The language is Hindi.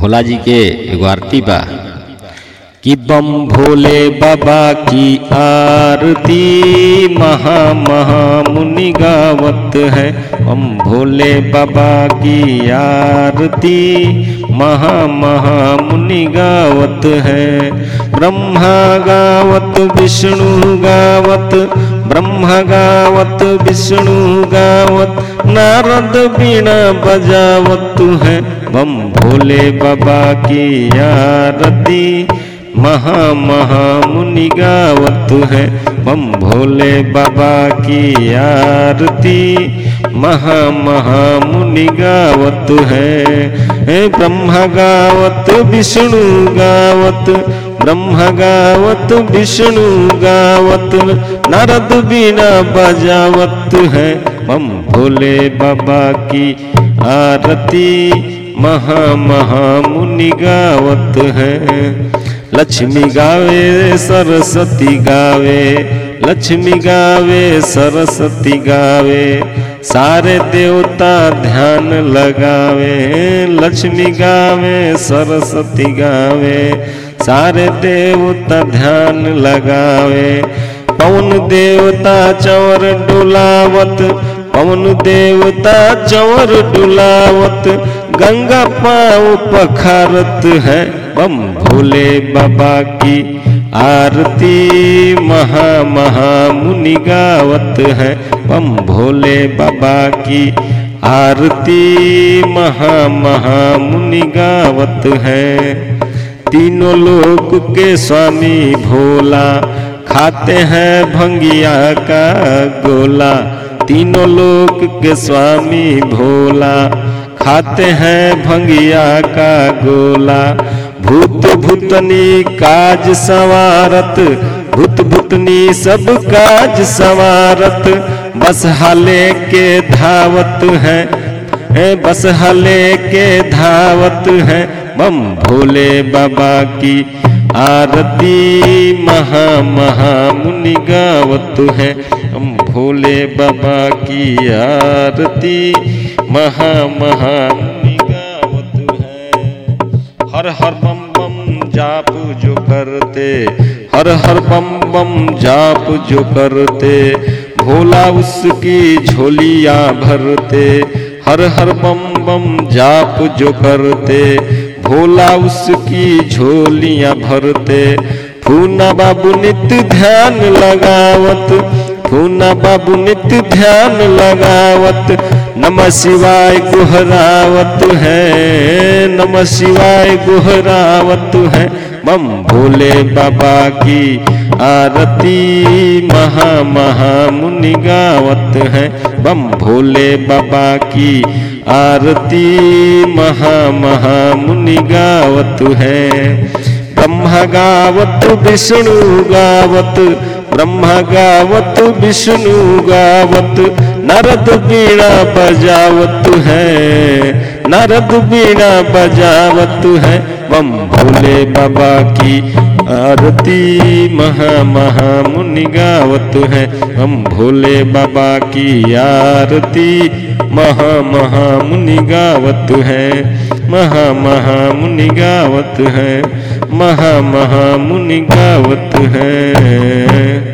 भोला जी के एगो आरती बा कि बम भोले बाबा की आरती महा महा मुनि गावत है। बम भोले बाबा की आरती महा महा मुनि गावत है। ब्रह्मा गावत विष्णु गावत, ब्रह्मा गावत विष्णु गावत, नारद बीणा बजावत है। बम भोले बाबा की आरती महा महा मुनि गावत है। बम भोले बाबा की आरती महा महा मुनि गावत है। ब्रह्मा गावत विष्णु गावत, ब्रह्मा गावत विष्णु गावत, नारद बीणा बजावत है। बम भोले बाबा की आरती महा महा मुनि गावत है। लक्ष्मी गावे सरस्वती गावे, लक्ष्मी गावे सरस्वती गावे, सारे देवता ध्यान लगावे। लक्ष्मी गावे सरस्वती गावे, सारे देवता ध्यान लगावे। पवन देवता चंवर डुलावत, पवन देवता चंवर डुलावत, गंगा पाँव पखारत है। बम भोले बाबा की आरती महा महा मुनि गावत है। बम भोले बाबा की आरती महा महा मुनि गावत है। तीनों लोक के स्वामी भोला खाते हैं भंगिया का गोला। तीनों लोक के स्वामी भोला खाते हैं भंगिया का गोला। भूत भूतनी काज संवारत, भूत भूतनी सब काज संवारत, बस हाले के धावत है, बस हाले के धावत है। बम भोले बाबा की आरती महा महा मुनि गावत है। बम भोले बाबा की आरती महा महा मुनि गावत है। हर हर बम बम जाप जो करते, हर हर बम बम जाप जो करते, भोला उसकी झोलियाँ भरते। हर हर बम बम जाप जो करते, भोला उसकी झोलियाँ भरते। फूना बाबू नित्य ध्यान लगावत, फूना बाबू नित्य ध्यान लगावत, नमः शिवाय गुहरावत है, नमः शिवाय गुहरावत है। बम भोले बाबा की आरती महा महा मुनि गावत है। बम भोले बाबा की आरती महा महा मुनि गावत है। ब्रह्मा गावत विष्णु गावत, ब्रह्मा गावत विष्णु गावत, नारद बीणा बजावत है, नारद बीणा बजावत है। बम भोले बाबा की आरती महा महा मुनि गावत है। बम भोले बाबा की आरती महा महा मुनि गावत है। महा महा मुनि गावत है, महा महा मुनि गावत है।